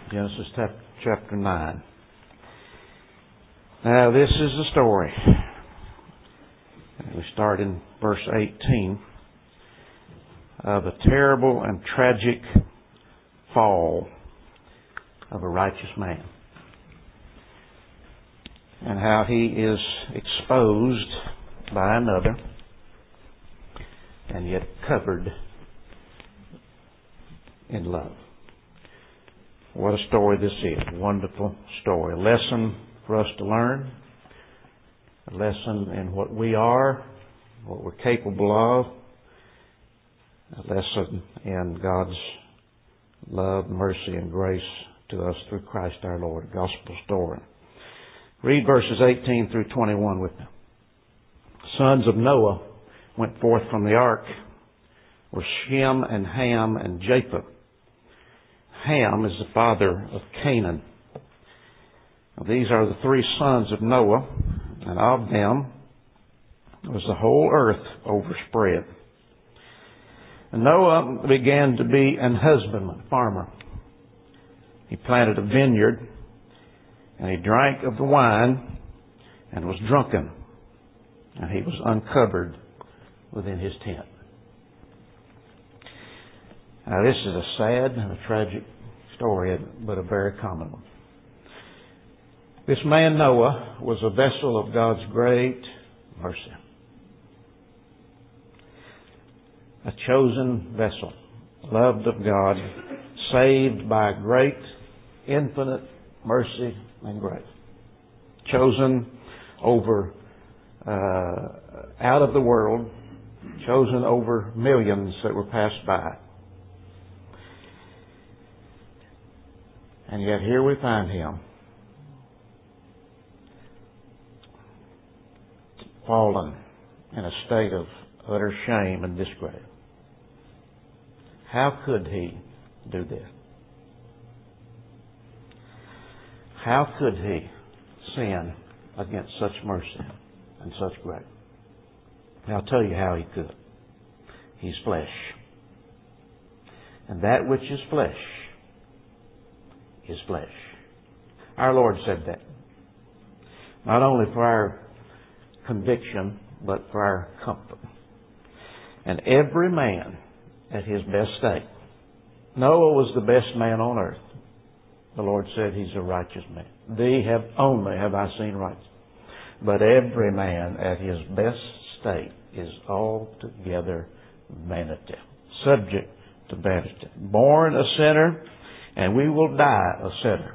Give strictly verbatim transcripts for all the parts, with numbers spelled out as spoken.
Genesis chapter nine. Now this is the story. We start in verse eighteen of a terrible and tragic fall of a righteous man, and how he is exposed by another and yet covered in love. What a story this is. A wonderful story. A lesson for us to learn. A lesson in what we are, what we're capable of. A lesson in God's love, mercy, and grace to us through Christ our Lord. A gospel story. Read verses eighteen through twenty-one with me. Sons of Noah went forth from the ark were Shem and Ham and Japheth. Ham is the father of Canaan. Now, these are the three sons of Noah, and of them was the whole earth overspread. And Noah began to be an husbandman, farmer. He planted a vineyard, and he drank of the wine and was drunken, and he was uncovered within his tent. Now this is a sad and a tragic story, but a very common one. This man Noah was a vessel of God's great mercy. A chosen vessel, loved of God, saved by great, infinite mercy and grace. Chosen over, uh, out of the world, chosen over millions that were passed by. And yet here we find him, fallen in a state of utter shame and disgrace. How could he do this? How could he sin against such mercy and such grace? And I'll tell you how he could. He's flesh. And that which is flesh is flesh. Our Lord said that. Not only for our conviction, but for our comfort. And every man at his best state. Noah was the best man on earth. The Lord said he's a righteous man. Thee have only have I seen righteous. But every man at his best state is altogether vanity. Subject to vanity. Born a sinner, and we will die a sinner.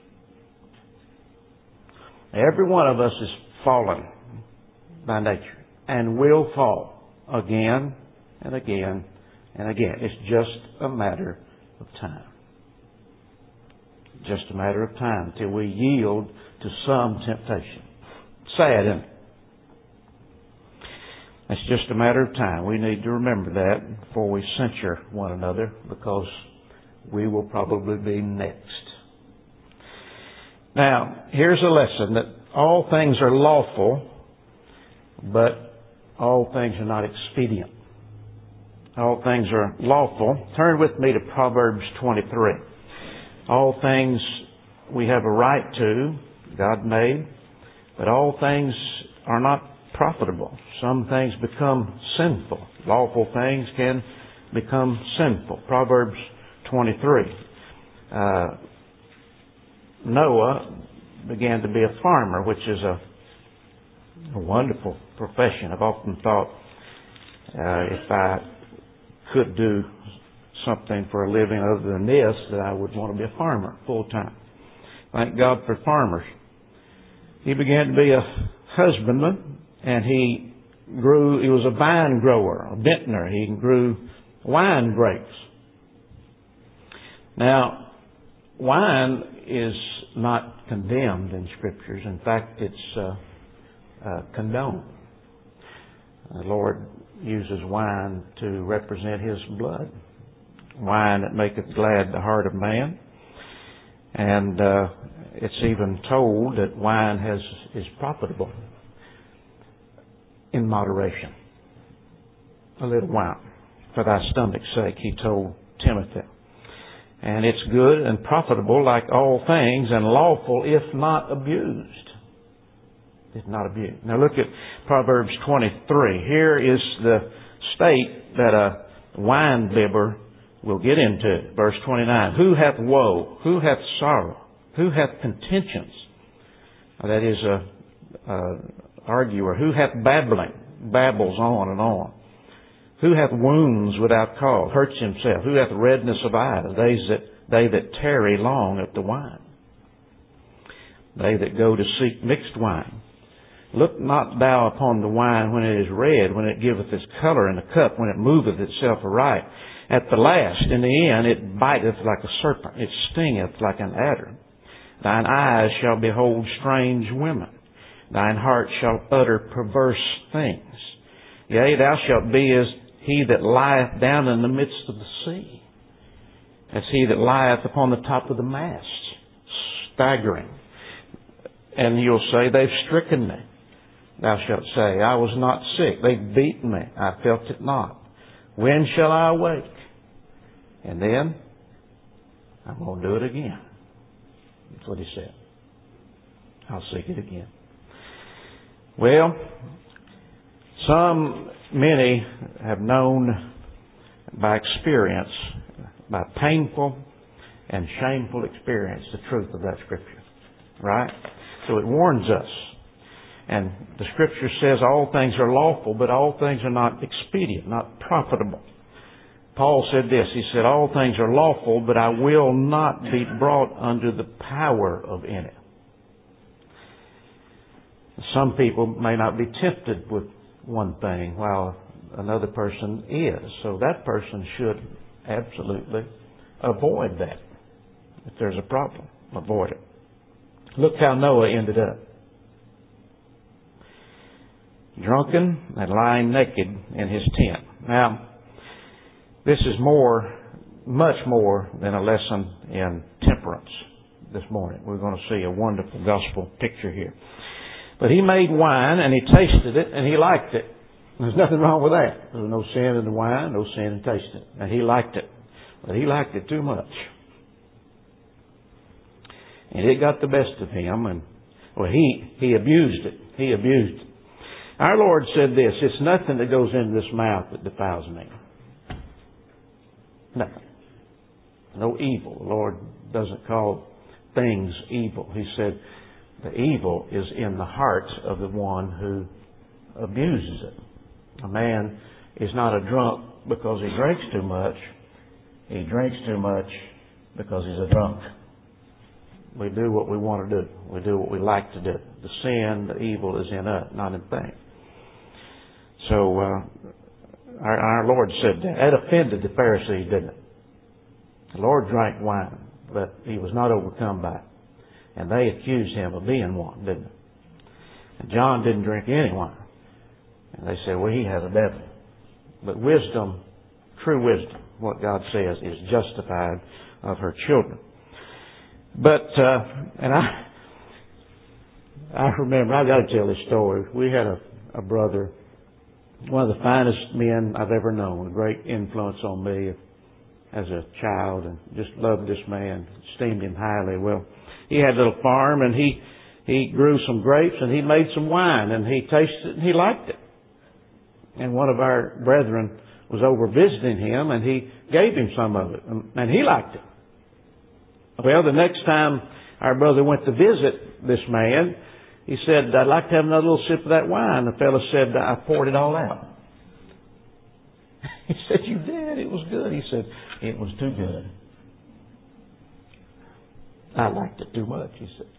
Every one of us is fallen by nature and will fall again and again and again. It's just a matter of time. Just a matter of time till we yield to some temptation. Sad, isn't it? It's just a matter of time. We need to remember that before we censure one another, because we will probably be next. Now, here's a lesson that all things are lawful, but all things are not expedient. All things are lawful. Turn with me to Proverbs twenty-three. All things we have a right to, God made, but all things are not profitable. Some things become sinful. Lawful things can become sinful. Proverbs twenty-three. Uh, Noah began to be a farmer, which is a, a wonderful profession. I've often thought uh, if I could do something for a living other than this, that I would want to be a farmer full time. Thank God for farmers. He began to be a husbandman, and he grew, he was a vine grower, a vintner. He grew wine grapes. Now, wine is not condemned in Scriptures. In fact, it's uh, uh, condoned. The Lord uses wine to represent His blood. Wine that maketh glad the heart of man. And uh, it's even told that wine has is profitable in moderation. A little wine for thy stomach's sake, He told Timothy. And it's good and profitable like all things, and lawful if not abused. If not abused. Now look at Proverbs twenty-three. Here is the state that a wine bibber will get into. Verse twenty-nine. Who hath woe? Who hath sorrow? Who hath contentions? That is a, a arguer. Who hath babbling? Babbles on and on. Who hath wounds without cause? Hurts himself. Who hath redness of eyes? They that, they that tarry long at the wine. They that go to seek mixed wine. Look not thou upon the wine when it is red, when it giveth its colour in the cup, when it moveth itself aright. At the last, in the end, it biteth like a serpent, it stingeth like an adder. Thine eyes shall behold strange women. Thine heart shall utter perverse things. Yea, thou shalt be as he that lieth down in the midst of the sea, as he that lieth upon the top of the mast, staggering. And you'll say, they've stricken me. Thou shalt say, I was not sick. They've beaten me. I felt it not. When shall I awake? And then, I'm going to do it again. That's what he said. I'll seek it again. Well, some, many have known by experience, by painful and shameful experience, the truth of that Scripture. Right? So it warns us. And the Scripture says all things are lawful, but all things are not expedient, not profitable. Paul said this, he said, all things are lawful, but I will not be brought under the power of any. Some people may not be tempted with one thing while another person is. So that person should absolutely avoid that. If there's a problem, avoid it. Look how Noah ended up. Drunken and lying naked in his tent. Now, this is more, much more than a lesson in temperance this morning. We're going to see a wonderful gospel picture here. But he made wine and he tasted it and he liked it. There's nothing wrong with that. There was no sin in the wine, no sin in tasting it. And he liked it. But he liked it too much. And it got the best of him, and well, he, he abused it. He abused it. Our Lord said this, it's nothing that goes into this mouth that defiles me. Nothing. No evil. The Lord doesn't call things evil. He said the evil is in the heart of the one who abuses it. A man is not a drunk because he drinks too much. He drinks too much because he's a drunk. We do what we want to do. We do what we like to do. The sin, the evil is in us, not in things. So, uh, our, our Lord said that. That offended the Pharisees, didn't it? The Lord drank wine, but he was not overcome by it. And they accused him of being one, didn't they? And John didn't drink any wine. And they said, well, he has a devil. But wisdom, true wisdom, what God says, is justified of her children. But, uh, and I, I remember, I've got to tell this story. We had a, a brother, one of the finest men I've ever known, a great influence on me as a child, and just loved this man, esteemed him highly. Well, he had a little farm, and he, he grew some grapes, and he made some wine, and he tasted it, and he liked it. And one of our brethren was over visiting him, and he gave him some of it, and he liked it. Well, the next time our brother went to visit this man, he said, I'd like to have another little sip of that wine. The fellow said, I poured it all out. He said, you did? It was good. He said, it was too good. I liked it too much, he said.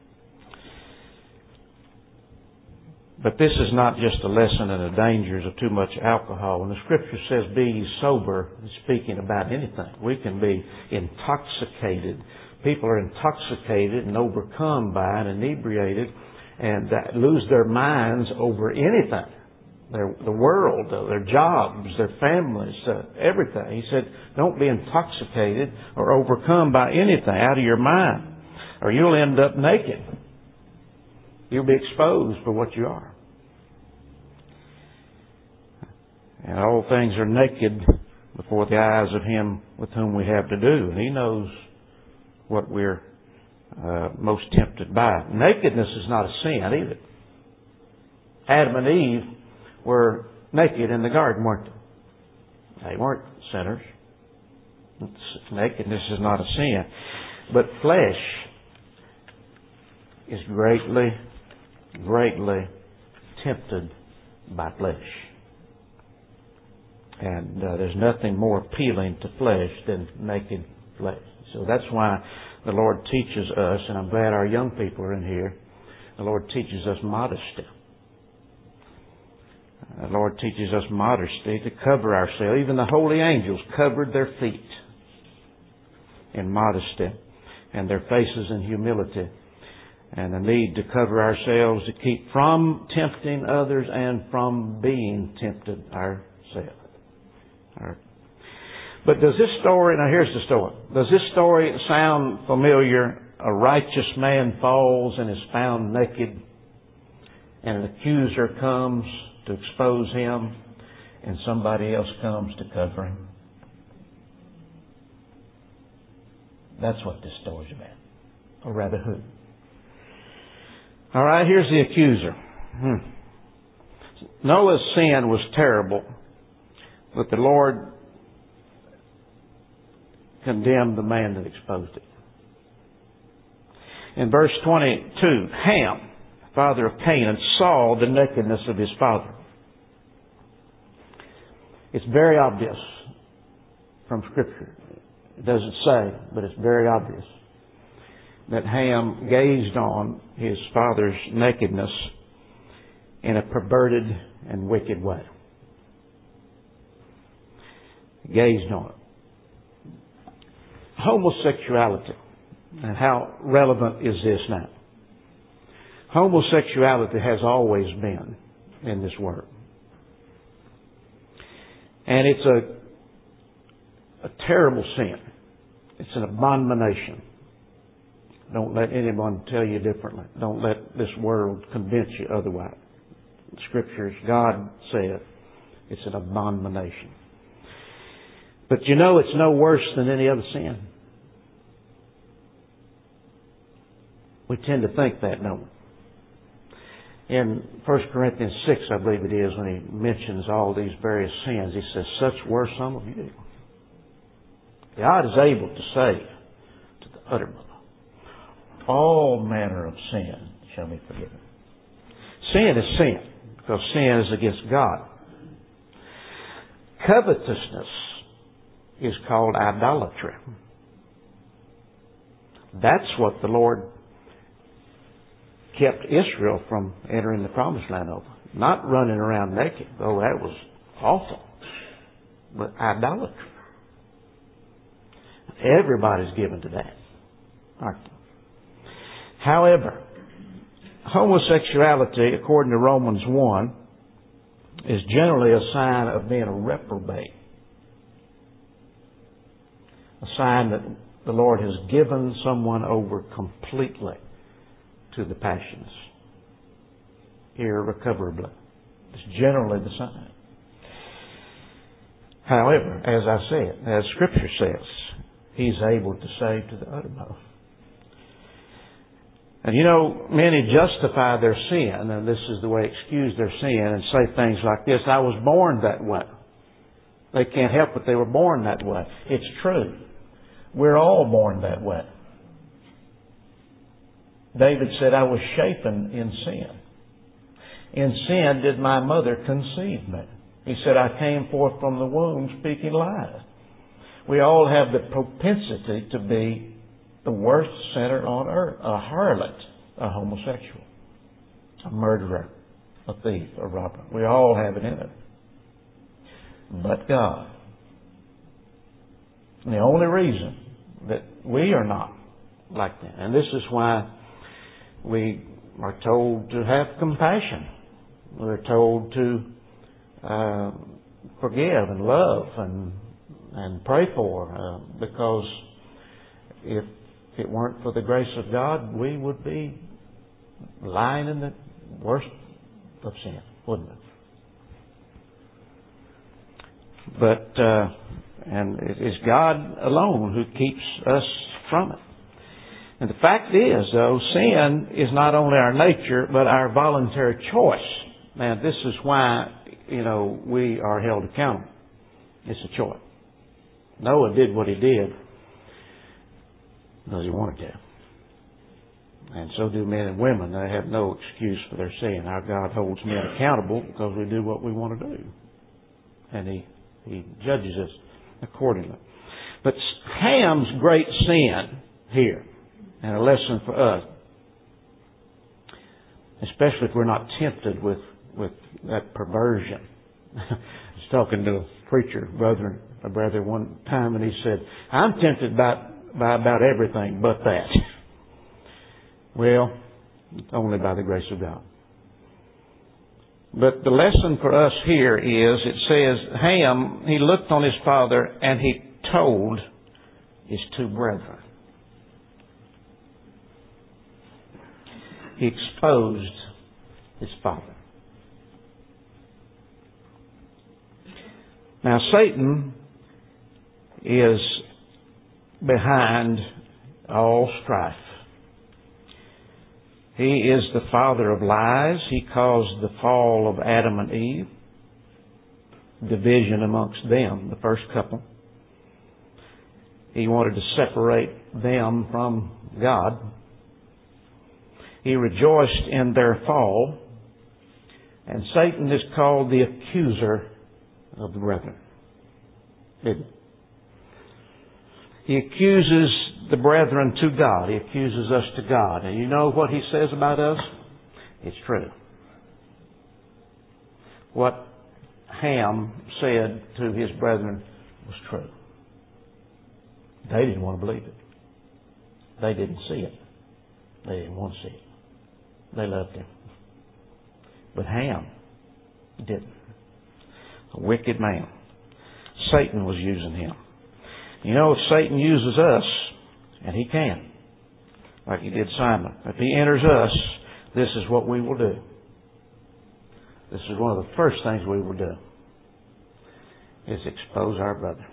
But this is not just a lesson in the dangers of too much alcohol. When the Scripture says, be ye sober, it's speaking about anything. We can be intoxicated. People are intoxicated and overcome by it, inebriated, and lose their minds over anything. Their, the world, their jobs, their families, uh, everything. He said, don't be intoxicated or overcome by anything out of your mind, or you'll end up naked. You'll be exposed for what you are. And all things are naked before the eyes of Him with whom we have to do. And He knows what we're uh, most tempted by. Nakedness is not a sin either. Adam and Eve were naked in the garden, weren't they? They weren't sinners. Nakedness is not a sin. But flesh is greatly, greatly tempted by flesh. And uh, there's nothing more appealing to flesh than naked flesh. So that's why the Lord teaches us, and I'm glad our young people are in here, the Lord teaches us modesty. The Lord teaches us modesty to cover ourselves. Even the holy angels covered their feet in modesty and their faces in humility. And the need to cover ourselves to keep from tempting others and from being tempted ourselves. Our, but does this story, now here's the story. Does this story sound familiar? A righteous man falls and is found naked, and an accuser comes to expose him, and somebody else comes to cover him. That's what this story's about. Or rather, who? All right, here's the accuser. Hmm. Noah's sin was terrible, but the Lord condemned the man that exposed it. In verse twenty-two, Ham, father of Canaan, saw the nakedness of his father. It's very obvious from Scripture. It doesn't say, but it's very obvious that Ham gazed on his father's nakedness in a perverted and wicked way. He gazed on it. Homosexuality. And how relevant is this now? Homosexuality has always been in this world. And it's a, a terrible sin. It's an abomination. Don't let anyone tell you differently. Don't let this world convince you otherwise. The Scriptures, God said, it's an abomination. But you know it's no worse than any other sin. We tend to think that, don't we? In First Corinthians six, I believe it is, when he mentions all these various sins, he says, such were some of you. God is able to save to the uttermost. All manner of sin shall be forgiven. Sin is sin, because sin is against God. Covetousness is called idolatry. That's what the Lord kept Israel from entering the promised land over. Not running around naked, though that was awful. But idolatry. Everybody's given to that, aren't they? However, homosexuality, according to Romans one, is generally a sign of being a reprobate. A sign that the Lord has given someone over completely to the passions, irrecoverably. It's generally the sign. However, as I said, as Scripture says, He's able to save to the uttermost. And you know, many justify their sin, and this is the way they excuse their sin, and say things like this, I was born that way. They can't help it, they were born that way. It's true. We're all born that way. David said, I was shapen in sin. In sin did my mother conceive me. He said, I came forth from the womb speaking lies. We all have the propensity to be the worst sinner on earth. A harlot, a homosexual, a murderer, a thief, a robber. We all have it in it. But God. And the only reason that we are not like that, and this is why we are told to have compassion. We're told to uh, forgive and love and and pray for, uh, because if it weren't for the grace of God, we would be lying in the worst of sin, wouldn't it? But, uh, and it is God alone who keeps us from it. And the fact is, though, sin is not only our nature, but our voluntary choice. Now, this is why, you know, we are held accountable. It's a choice. Noah did what he did because he wanted to. And so do men and women. They have no excuse for their sin. Our God holds men accountable because we do what we want to do. And He, he judges us accordingly. But Ham's great sin here, and a lesson for us, especially if we're not tempted with, with that perversion. I was talking to a preacher, brother, a brother one time, and he said, I'm tempted by, by about everything but that. Well, only by the grace of God. But the lesson for us here is, it says, Ham, he looked on his father and he told his two brethren. He exposed his father. Now, Satan is behind all strife. He is the father of lies. He caused the fall of Adam and Eve, division amongst them, the first couple. He wanted to separate them from God. He rejoiced in their fall. And Satan is called the accuser of the brethren. Isn't it? He accuses the brethren to God. He accuses us to God. And you know what he says about us? It's true. What Ham said to his brethren was true. They didn't want to believe it. They didn't see it. They didn't want to see it. They loved him. But Ham didn't. A wicked man. Satan was using him. You know, if Satan uses us, and he can, like he did Simon, if he enters us, this is what we will do. This is one of the first things we will do, is expose our brother.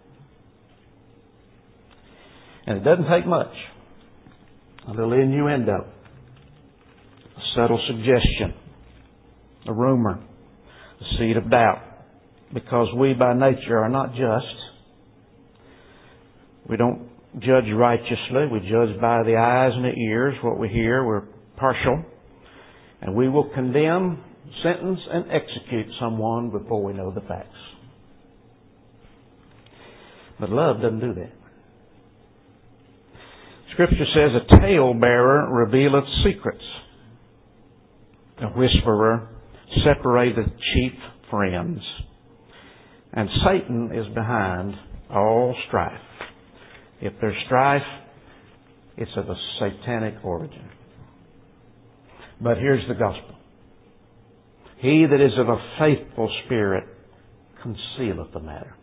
And it doesn't take much. A little innuendo, a subtle suggestion, a rumor, a seed of doubt. Because we by nature are not just. We don't judge righteously. We judge by the eyes and the ears, what we hear. We're partial. And we will condemn, sentence, and execute someone before we know the facts. But love doesn't do that. Scripture says, a talebearer revealeth secrets. A whisperer separateth chief friends. And Satan is behind all strife. If there's strife, it's of a satanic origin. But here's the gospel. He that is of a faithful spirit concealeth the matter.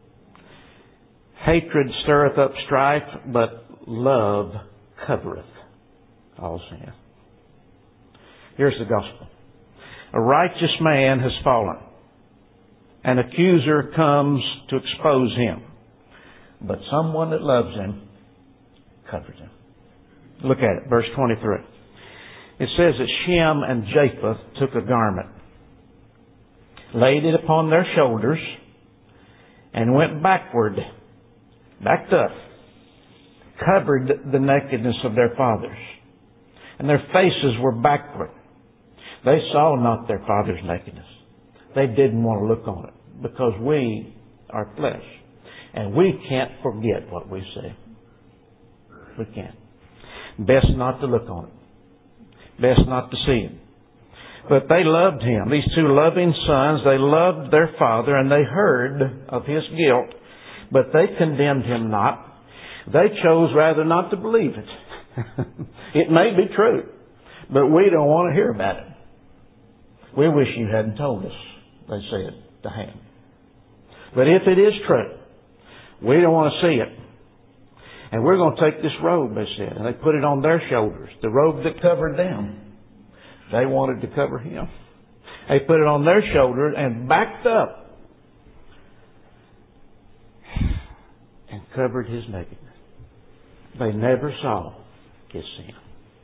Hatred stirreth up strife, but love covereth all sin. Here's the gospel. A righteous man has fallen. An accuser comes to expose him. But someone that loves him covers him. Look at it, verse twenty-three. It says that Shem and Japheth took a garment, laid it upon their shoulders, and went backward, backed up, covered the nakedness of their fathers. And their faces were backward. They saw not their father's nakedness. They didn't want to look on it because we are flesh. And we can't forget what we see. We can't. Best not to look on it. Best not to see it. But they loved him. These two loving sons, they loved their father and they heard of his guilt. But they condemned him not. They chose rather not to believe it. It may be true, but we don't want to hear about it. We wish you hadn't told us, they said to Ham. But if it is true, we don't want to see it. And we're going to take this robe, they said. And they put it on their shoulders. The robe that covered them. They wanted to cover him. They put it on their shoulders and backed up. and covered His nakedness. They never saw His sin.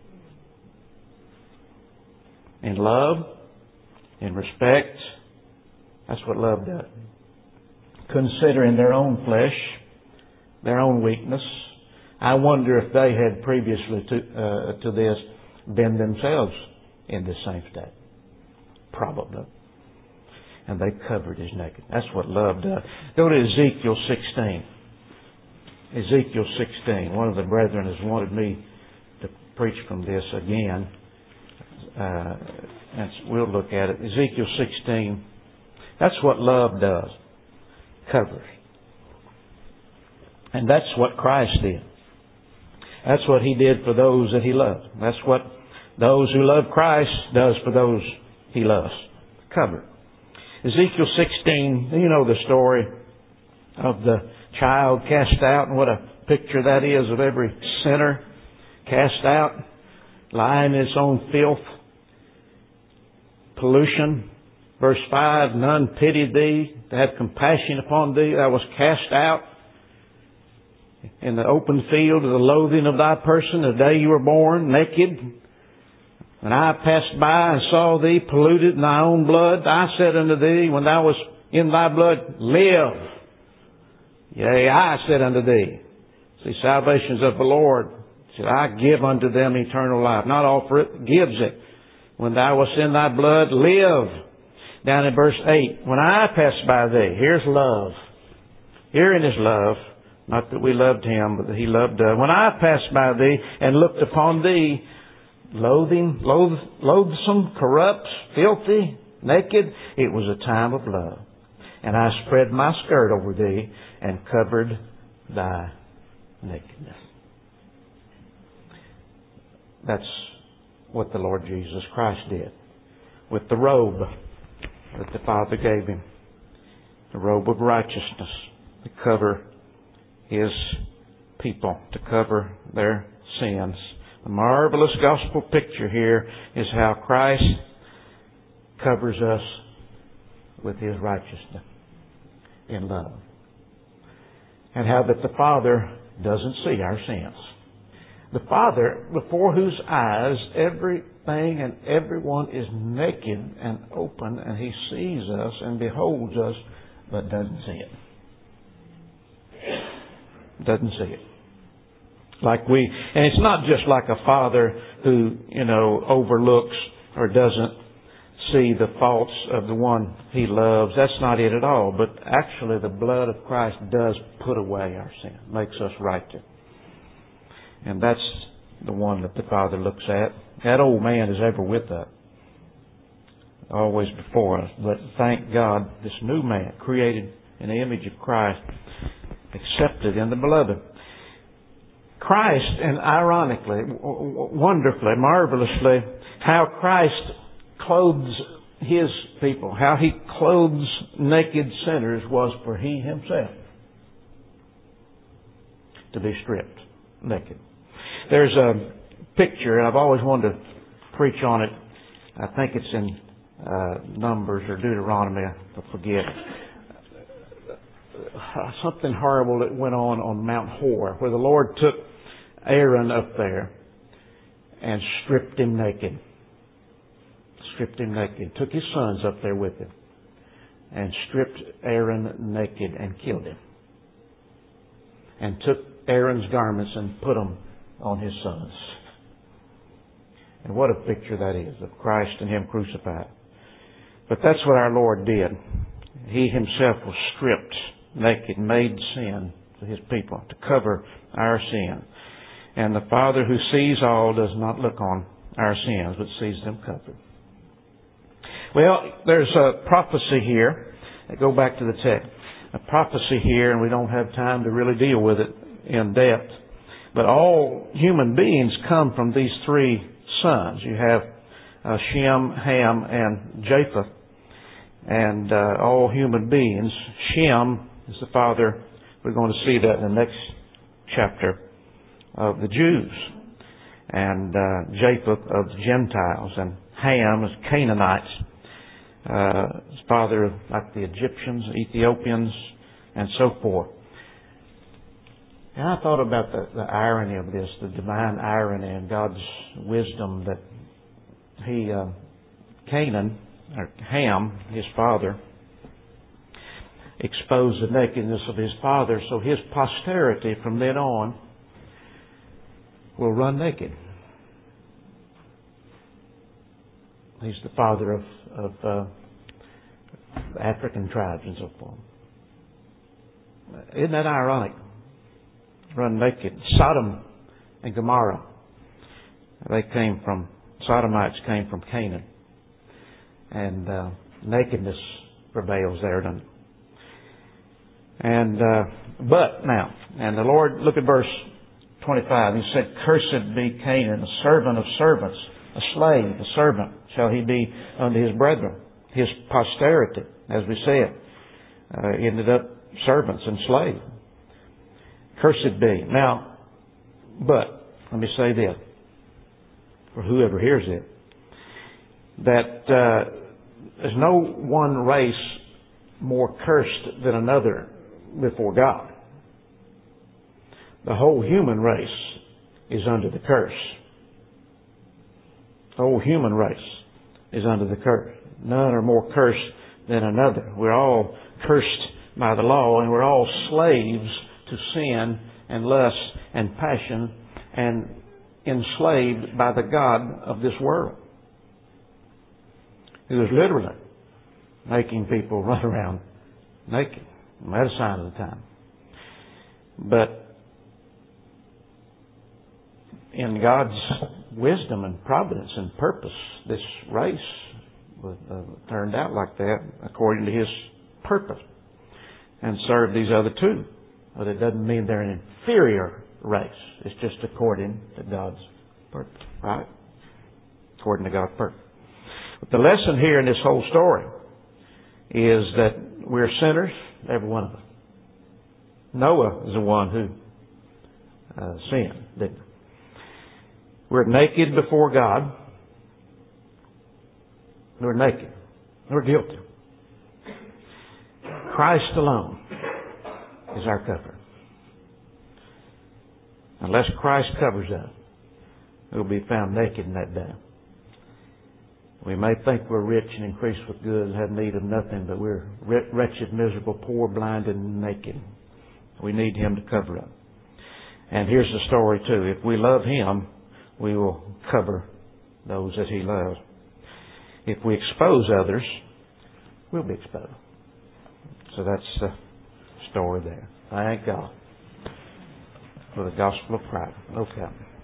In love, in respect, that's what love does. Considering their own flesh, their own weakness. I wonder if they had previously to, uh, to this been themselves in this same state. Probably. And they covered His nakedness. That's what love does. Go to Ezekiel sixteen. Ezekiel sixteen. One of the brethren has wanted me to preach from this again. Uh, and we'll look at it. Ezekiel sixteen. That's what love does. Covers. And that's what Christ did. That's what He did for those that He loved. That's what those who love Christ does for those He loves. Covered. Ezekiel sixteen, you know the story of the child cast out, and what a picture that is of every sinner cast out, lying in its own filth, pollution. Verse five, none pitied thee, to have compassion upon thee, thou wast cast out in the open field of the loathing of thy person, the day you were born, naked. When I passed by and saw thee polluted in thy own blood, I said unto thee, when thou wast in thy blood, live. Yea, I said unto thee, see, salvation is of the Lord. Said, I give unto them eternal life. Not offer it, gives it. When thou wast in thy blood, live. Down in verse eight, when I passed by thee, here's love. Herein is love. Not that we loved Him, but that He loved us. When I passed by thee and looked upon thee, loathing, loath, loathsome, corrupt, filthy, naked, it was a time of love. And I spread my skirt over thee and covered thy nakedness. That's what the Lord Jesus Christ did with the robe that the Father gave Him. The robe of righteousness to cover His people, to cover their sins. The marvelous gospel picture here is how Christ covers us with His righteousness in love. And how that the Father doesn't see our sins. The Father, before whose eyes everything and everyone is naked and open, and He sees us and beholds us, but doesn't see it. Doesn't see it. Like we, and it's not just like a father who, you know, overlooks or doesn't see the faults of the one he loves. That's not it at all. But actually the blood of Christ does put away our sin, makes us righteous. And that's the one that the Father looks at. That old man is ever with us, always before us. But thank God, this new man, created in the image of Christ, accepted in the beloved. Christ, and ironically, wonderfully, marvelously, how Christ clothes His people, how He clothes naked sinners, was for He Himself to be stripped naked. There's a picture, and I've always wanted to preach on it. I think it's in uh, Numbers or Deuteronomy, I forget. Something horrible that went on on Mount Hor, where the Lord took Aaron up there and stripped him naked. Stripped him naked. Took his sons up there with him and stripped Aaron naked and killed him. And took Aaron's garments and put them on his sons. And what a picture that is of Christ and Him crucified. But that's what our Lord did. He Himself was stripped naked, made sin to His people to cover our sin. And the Father who sees all does not look on our sins, but sees them covered. Well, there's a prophecy here. Go back to the text. A prophecy here, and we don't have time to really deal with it in depth. But all human beings come from these three sons. You have uh, Shem, Ham, and Japheth. And uh, all human beings. Shem is the father. We're going to see that in the next chapter, of the Jews. And uh, Japheth of the Gentiles. And Ham is Canaanites. Uh, his father, like the Egyptians, Ethiopians, and so forth. And I thought about the, the irony of this, the divine irony and God's wisdom that he, uh, Canaan, or Ham, his father, exposed the nakedness of his father, so his posterity from then on will run naked. He's the father of, of uh, African tribes and so forth. Isn't that ironic? Run naked. Sodom and Gomorrah, they came from, Sodomites came from Canaan. And uh, nakedness prevails there, doesn't it? And, uh, but now, and the Lord, look at verse twenty-five. He said, "Cursed be Canaan, a servant of servants, a slave, a servant shall he be unto his brethren." His posterity, as we said, uh, ended up servants and slaves. Cursed be. Now, but, let me say this, for whoever hears it, that uh, there's no one race more cursed than another before God. The whole human race is under the curse. The whole human race is under the curse. None are more cursed than another. We're all cursed by the law, and we're all slaves to sin and lust and passion and enslaved by the god of this world, who is literally making people run around naked. That's a sign of the time. But in God's wisdom and providence and purpose, this race was, uh, turned out like that according to His purpose and served these other two. But it doesn't mean they're an inferior race. It's just according to God's purpose, right? According to God's purpose. But the lesson here in this whole story is that we're sinners, every one of us. Noah is the one who uh, sinned, didn't he? We're naked before God. We're naked. We're guilty. Christ alone is our cover. Unless Christ covers us, we'll be found naked in that day. We may think we're rich and increased with goods, have need of nothing, but we're wretched, miserable, poor, blind, and naked. We need Him to cover us. And here's the story too. If we love Him, we will cover those that He loves. If we expose others, we'll be exposed. So that's the story there. Thank God for the gospel of Christ. Okay.